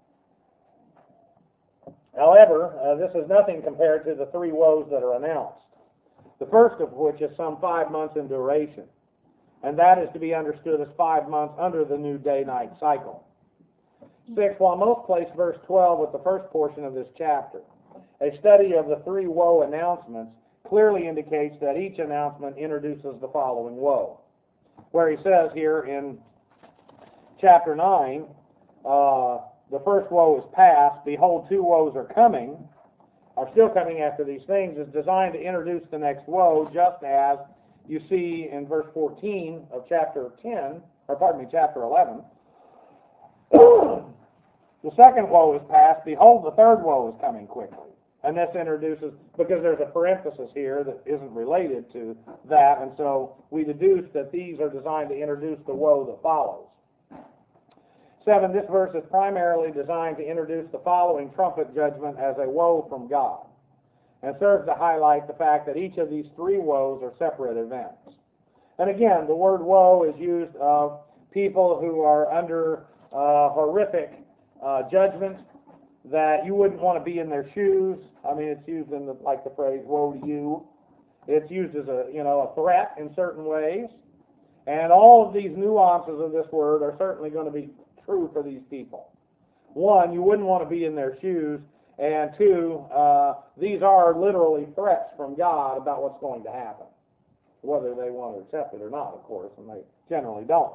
However, this is nothing compared to the 3 woes that are announced, the first of which is some 5 months in duration, and that is to be understood as 5 months under the new day-night cycle. 6, while most place verse 12 with the first portion of this chapter, a study of the 3 woe announcements clearly indicates that each announcement introduces the following woe. Where he says here in chapter 9, the first woe is past, behold, 2 woes are still coming after these things, is designed to introduce the next woe, just as you see in verse 14 of chapter 11. The second woe is past. Behold, the third woe is coming quickly. And this introduces, because there's a parenthesis here that isn't related to that, and so we deduce that these are designed to introduce the woe that follows. 7, this verse is primarily designed to introduce the following trumpet judgment as a woe from God, and serves to highlight the fact that each of these three woes are separate events. And again, the word woe is used of people who are under horrific judgment that you wouldn't want to be in their shoes. I mean, it's used in like the phrase "woe to you." It's used as a threat in certain ways, and all of these nuances of this word are certainly going to be true for these people. One, you wouldn't want to be in their shoes, and two, these are literally threats from God about what's going to happen, whether they want to accept it or not, of course, and they generally don't.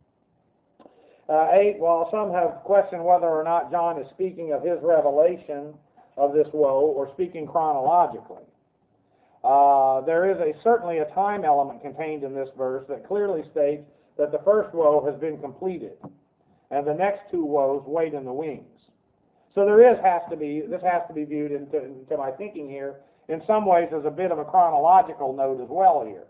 8, while some have questioned whether or not John is speaking of his revelation of this woe or speaking chronologically, there is certainly a time element contained in this verse that clearly states that the first woe has been completed, and the next two woes wait in the wings. So this has to be viewed into my thinking here in some ways as a bit of a chronological note as well here.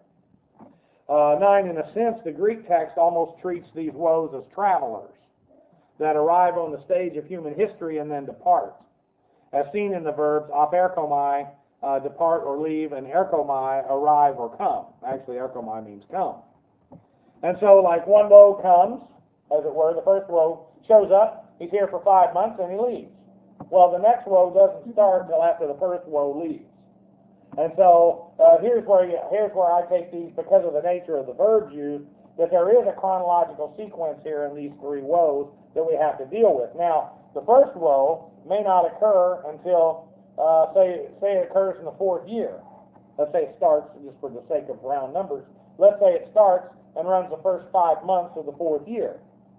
9, in a sense, the Greek text almost treats these woes as travelers that arrive on the stage of human history and then depart, as seen in the verbs aperkomai, depart or leave, and erkomai, arrive or come. Actually, erkomai means come. And so, like one woe comes, as it were, the first woe shows up, he's here for 5 months, and he leaves. Well, the next woe doesn't start until after the first woe leaves. And so here's where I take these, because of the nature of the verbs used, that there is a chronological sequence here in these three woes that we have to deal with. Now, the first woe may not occur until, say it occurs in the 4th year. Let's say it starts, just for the sake of round numbers, let's say it starts and runs the first 5 months of the 4th year.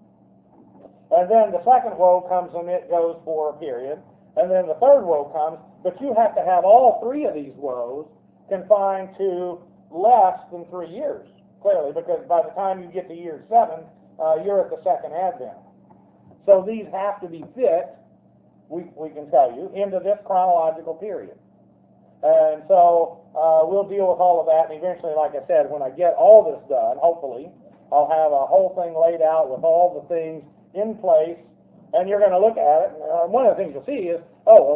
And then the second woe comes and it goes for a period. And then the third woe comes, but you have to have all three of these woes confined to less than 3 years, clearly, because by the time you get to year 7, you're at the second advent. So these have to be fit, we can tell you, into this chronological period. And so we'll deal with all of that, and eventually, like I said, when I get all this done, hopefully, I'll have a whole thing laid out with all the things in place. And you're going to look at it, and one of the things you'll see is,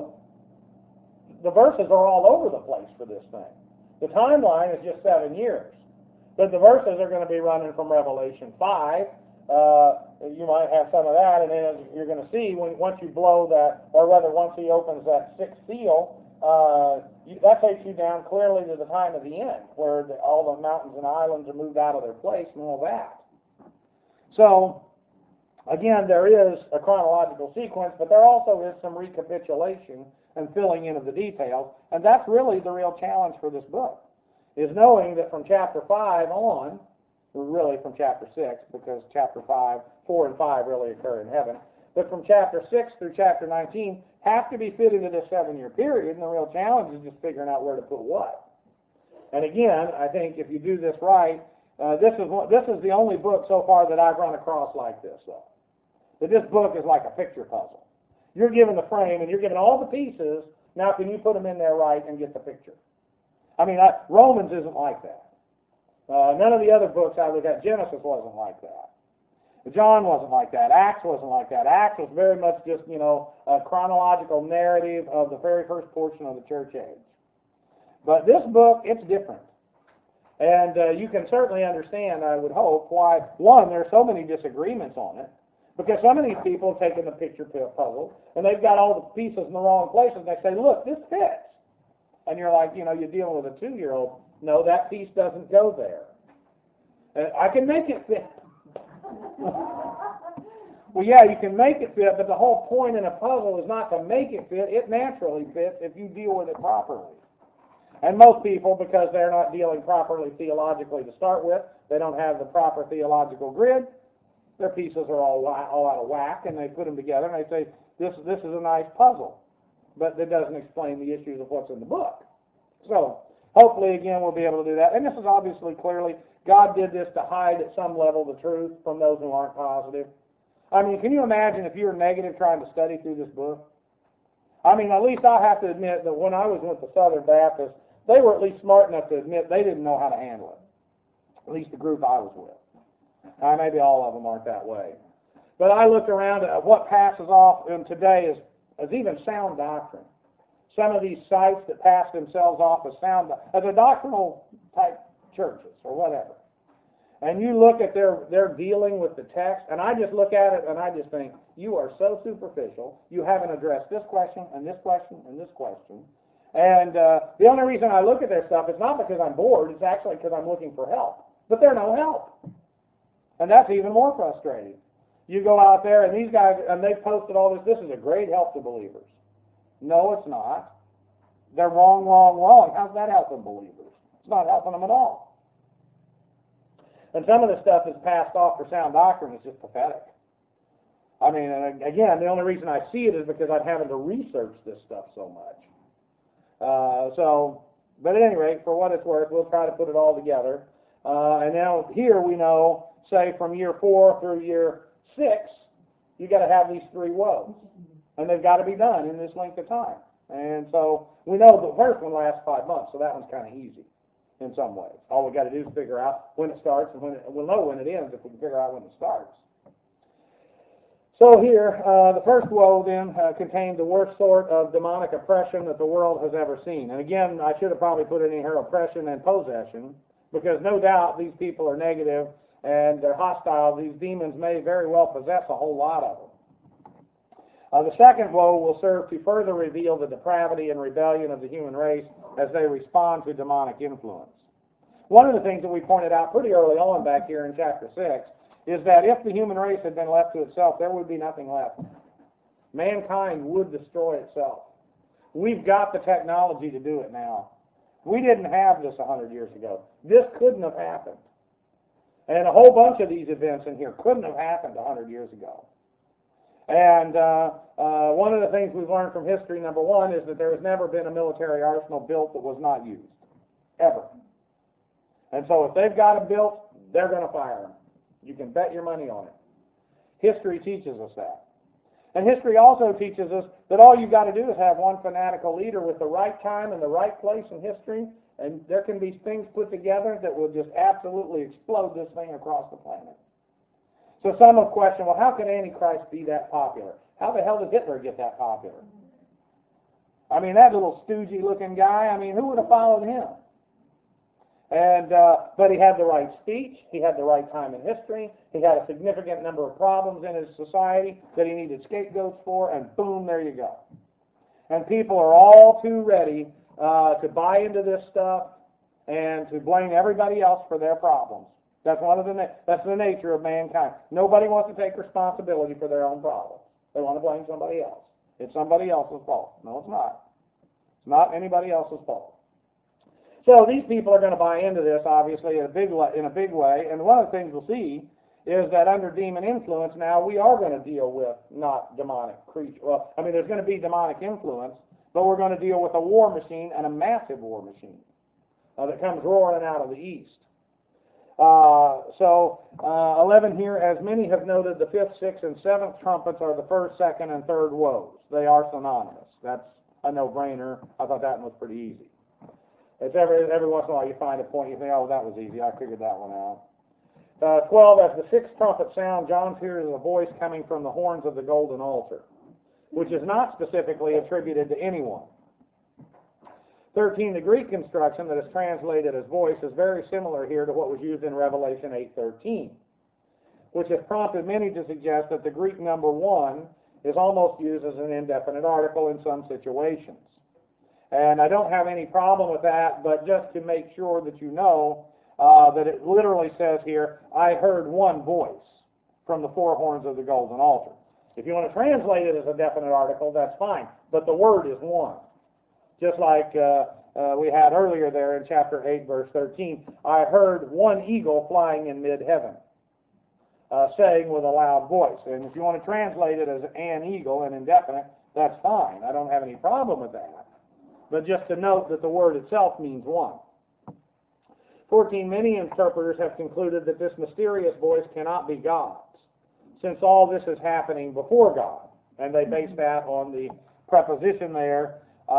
the verses are all over the place for this thing. The timeline is just 7 years. But the verses are going to be running from Revelation 5. You might have some of that, and then you're going to see, once you blow that, or rather once he opens that 6th seal, that takes you down clearly to the time of the end, where all the mountains and islands are moved out of their place and all that. So, again, there is a chronological sequence, but there also is some recapitulation and filling in of the details, and that's really the real challenge for this book, is knowing that from chapter 5 on, really from chapter 6, because chapter 4 and 5 really occur in heaven, but from chapter 6 through chapter 19 have to be fit into this 7-year period, and the real challenge is just figuring out where to put what. And again, I think if you do this right, this is the only book so far that I've run across like this, though. That this book is like a picture puzzle. You're given the frame, and you're given all the pieces. Now, can you put them in there right and get the picture? I mean, Romans isn't like that. None of the other books I looked at, Genesis wasn't like that. John wasn't like that. Acts wasn't like that. Acts was very much just, a chronological narrative of the very first portion of the church age. But this book, it's different. And you can certainly understand, I would hope, why, one, there are so many disagreements on it. Because some of these people have taken the picture puzzle, and they've got all the pieces in the wrong places, and they say, look, this fits. And you're like, you're dealing with a 2-year-old. No, that piece doesn't go there. I can make it fit. Well, yeah, you can make it fit, but the whole point in a puzzle is not to make it fit. It naturally fits if you deal with it properly. And most people, because they're not dealing properly theologically to start with, they don't have the proper theological grid, their pieces are all out of whack, and they put them together, and they say, this is a nice puzzle. But it doesn't explain the issues of what's in the book. So, hopefully, again, we'll be able to do that. And this is obviously clearly, God did this to hide at some level the truth from those who aren't positive. I mean, can you imagine if you were negative trying to study through this book? I mean, at least I have to admit that when I was with the Southern Baptists, they were at least smart enough to admit they didn't know how to handle it. At least the group I was with. Maybe all of them aren't that way. But I looked around at what passes off today as even sound doctrine. Some of these sites that pass themselves off as a doctrinal type churches or whatever. And you look at their dealing with the text, and I just look at it and I just think, you are so superficial. You haven't addressed this question and this question and this question. And the only reason I look at their stuff is not because I'm bored. It's actually because I'm looking for help. But they're no help. And that's even more frustrating. You go out there and these guys, and they've posted all this. This is a great help to believers. No, it's not. They're wrong, wrong, wrong. How's that helping believers? It's not helping them at all. And some of the stuff that's passed off for sound doctrine is just pathetic. I mean, and again, the only reason I see it is because I'm having to research this stuff so much. But at any rate, for what it's worth, we'll try to put it all together. And now here we know, say from year 4 through year 6, you got to have these 3 woes. And they've got to be done in this length of time. And so we know the first one lasts 5 months, so that one's kind of easy in some ways. All we got to do is figure out when it starts, and we'll know when it ends if we can figure out when it starts. So here, the first woe then contained the worst sort of demonic oppression that the world has ever seen. And again, I should have probably put in here oppression and possession, because no doubt these people are negative and they're hostile. These demons may very well possess a whole lot of them. The second woe will serve to further reveal the depravity and rebellion of the human race as they respond to demonic influence. One of the things that we pointed out pretty early on back here in chapter 6 is that if the human race had been left to itself, there would be nothing left. Mankind would destroy itself. We've got the technology to do it now. We didn't have this 100 years ago. This couldn't have happened. And a whole bunch of these events in here couldn't have happened 100 years ago. And one of the things we've learned from history, number one, is that there has never been a military arsenal built that was not used. Ever. And so if they've got them built, they're going to fire them. You can bet your money on it. History teaches us that. And history also teaches us that all you've got to do is have one fanatical leader with the right time and the right place in history, and there can be things put together that will just absolutely explode this thing across the planet. So some have questioned, well, how could Antichrist be that popular? How the hell did Hitler get that popular? I mean, that little stoogey-looking guy, I mean, who would have followed him? And but he had the right speech, he had the right time in history, he had a significant number of problems in his society that he needed scapegoats for, and boom, there you go. And people are all too ready to buy into this stuff and to blame everybody else for their problems. That's that's the nature of mankind. Nobody wants to take responsibility for their own problems. They want to blame somebody else. It's somebody else's fault. No, it's not. It's not anybody else's fault. So these people are going to buy into this, obviously, in a big way. And one of the things we'll see is that under demon influence now we are going to deal with not demonic creatures. Well, I mean, there's going to be demonic influence, but we're going to deal with a war machine, and a massive war machine that comes roaring out of the east. 11 here, as many have noted, the 5th, 6th, and 7th trumpets are the 1st, 2nd, and 3rd woes. They are synonymous. That's a no-brainer. I thought that one was pretty easy. It's every once in a while you find a point, you think, oh, that was easy. I figured that one out. 12, as the 6th trumpet sound, John hears a voice coming from the horns of the golden altar, which is not specifically attributed to anyone. 13, the Greek construction that is translated as voice is very similar here to what was used in Revelation 8:13, which has prompted many to suggest that the Greek number 1 is almost used as an indefinite article in some situations. And I don't have any problem with that, but just to make sure that you know that it literally says here, I heard one voice from the 4 horns of the golden altar. If you want to translate it as a definite article, that's fine, but the word is one. Just like we had earlier there in chapter 8, verse 13, I heard one eagle flying in mid-heaven, saying with a loud voice. And if you want to translate it as an eagle and indefinite, that's fine. I don't have any problem with that. But just to note that the word itself means one. 14, many interpreters have concluded that this mysterious voice cannot be God's, since all this is happening before God. And they base that on the preposition there,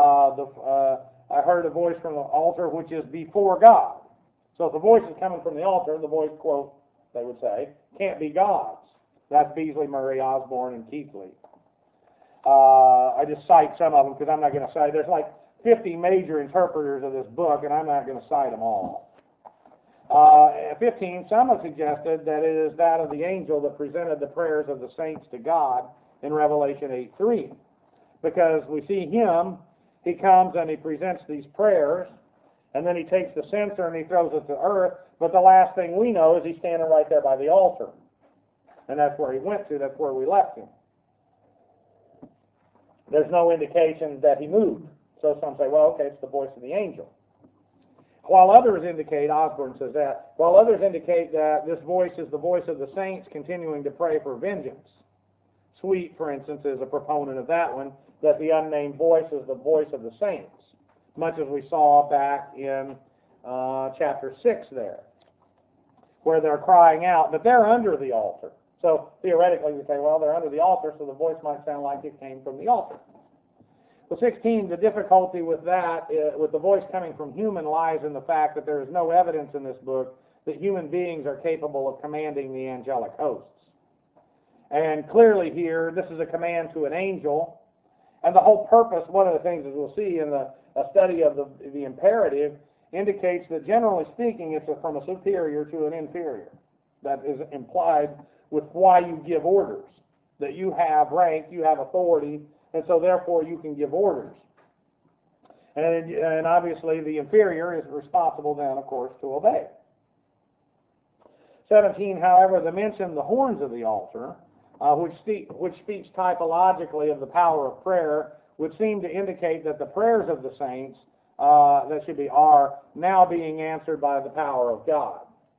I heard a voice from the altar which is before God. So if the voice is coming from the altar, the voice, quote, they would say, can't be God's. That's Beasley, Murray, Osborne, and Keathley. I just cite some of them because I'm not going to cite. There's like 50 major interpreters of this book, and I'm not going to cite them all. 15, some have suggested that it is that of the angel that presented the prayers of the saints to God in Revelation 8:3. Because we see him, he comes and he presents these prayers, and then he takes the censer and he throws it to earth, but the last thing we know is he's standing right there by the altar. And that's where he went to, that's where we left him. There's no indication that he moved. So some say, well, okay, it's the voice of the angel. While others indicate, Osborne says that, while others indicate that this voice is the voice of the saints continuing to pray for vengeance. Sweet, for instance, is a proponent of that one, that the unnamed voice is the voice of the saints, much as we saw back in chapter 6 there, where they're crying out, but they're under the altar. So theoretically we say, well, they're under the altar, so the voice might sound like it came from the altar. Well, 16, the difficulty with that, with the voice coming from human, lies in the fact that there is no evidence in this book that human beings are capable of commanding the angelic hosts. And clearly here, this is a command to an angel, and the whole purpose, one of the things as we'll see in a study of the imperative, indicates that generally speaking, it's from a superior to an inferior. That is implied with why you give orders, that you have rank, you have authority, and so therefore you can give orders. And obviously the inferior is responsible then, of course, to obey. 17, however, the mention the horns of the altar, which speaks typologically of the power of prayer, would seem to indicate that the prayers of the saints, are now being answered by the power of God.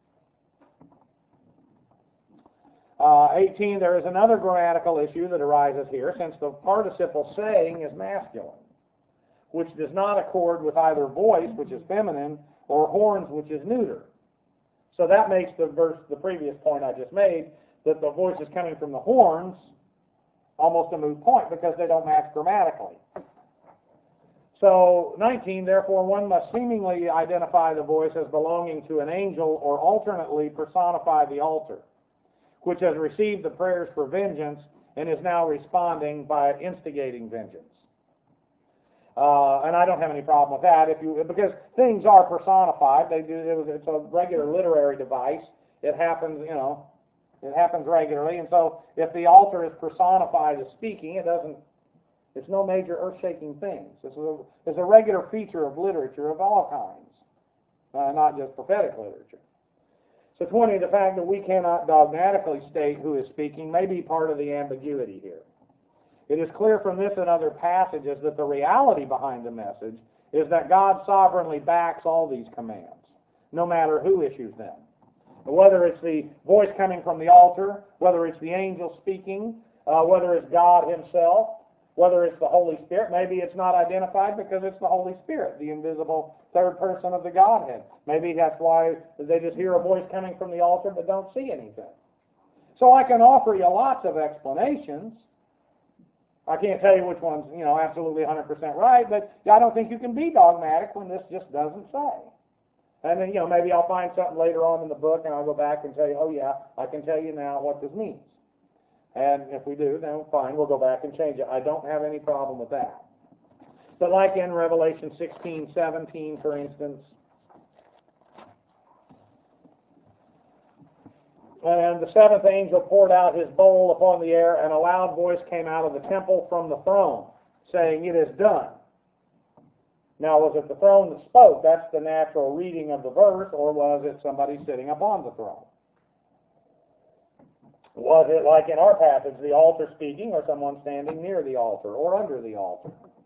18, there is another grammatical issue that arises here, since the participle saying is masculine, which does not accord with either voice, which is feminine, or horns, which is neuter. So that makes the previous point I just made, that the voice is coming from the horns, almost a moot point, because they don't match grammatically. So 19, therefore one must seemingly identify the voice as belonging to an angel, or alternately personify the altar, which has received the prayers for vengeance and is now responding by instigating vengeance. And I don't have any problem with that, because things are personified. It's a regular literary device. It happens, it happens regularly. And so if the altar is personified as speaking, it's no major earth-shaking thing. It's a regular feature of literature of all kinds, not just prophetic literature. So 20, the fact that we cannot dogmatically state who is speaking may be part of the ambiguity here. It is clear from this and other passages that the reality behind the message is that God sovereignly backs all these commands, no matter who issues them. Whether it's the voice coming from the altar, whether it's the angel speaking, whether it's God himself, whether it's the Holy Spirit. Maybe it's not identified because it's the Holy Spirit, the invisible third person of the Godhead. Maybe that's why they just hear a voice coming from the altar but don't see anything. So I can offer you lots of explanations. I can't tell you which one's, absolutely 100% right, but I don't think you can be dogmatic when this just doesn't say. And then, maybe I'll find something later on in the book and I'll go back and tell you, oh yeah, I can tell you now what this means. And if we do, then fine, we'll go back and change it. I don't have any problem with that. But like in Revelation 16:17, for instance, and the seventh angel poured out his bowl upon the air, and a loud voice came out of the temple from the throne, saying, "It is done." Now, was it the throne that spoke? That's the natural reading of the verse, or was it somebody sitting upon the throne? Was it, like in our passage, the altar speaking, or someone standing near the altar, or under the altar?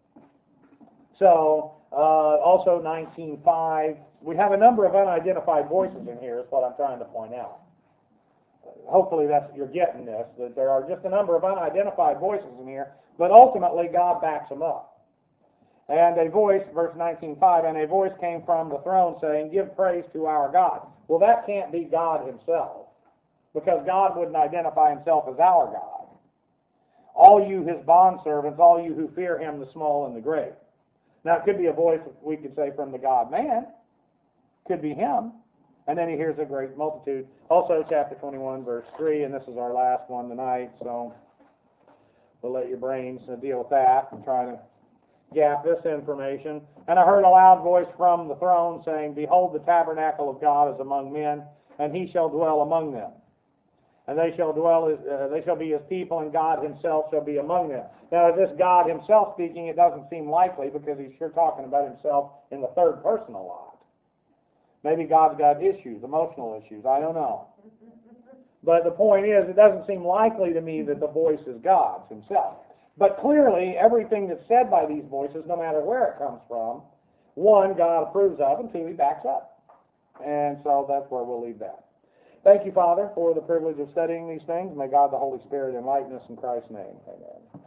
So, also 19:5, we have a number of unidentified voices in here, is what I'm trying to point out. Hopefully you're getting this, that there are just a number of unidentified voices in here, but ultimately God backs them up. And a voice, verse 19:5, and a voice came from the throne saying, "Give praise to our God." Well, that can't be God himself, because God wouldn't identify himself as our God. All you his bondservants, all you who fear him, the small and the great. Now, it could be a voice, we could say, from the God-man. Could be him. And then he hears a great multitude. Also, chapter 21, verse 3, and this is our last one tonight, so we'll let your brains deal with that and try to gap this information. And I heard a loud voice from the throne saying, Behold, the tabernacle of God is among men, and he shall dwell among them. And they shall be his people, and God himself shall be among them. Now, is this God himself speaking? It doesn't seem likely, because he's sure talking about himself in the third person a lot. Maybe God's got issues, emotional issues, I don't know. But the point is, it doesn't seem likely to me that the voice is God's himself. But clearly, everything that's said by these voices, no matter where it comes from, one, God approves of, and two, he backs up. And so that's where we'll leave that. Thank you, Father, for the privilege of studying these things. May God the Holy Spirit enlighten us in Christ's name. Amen.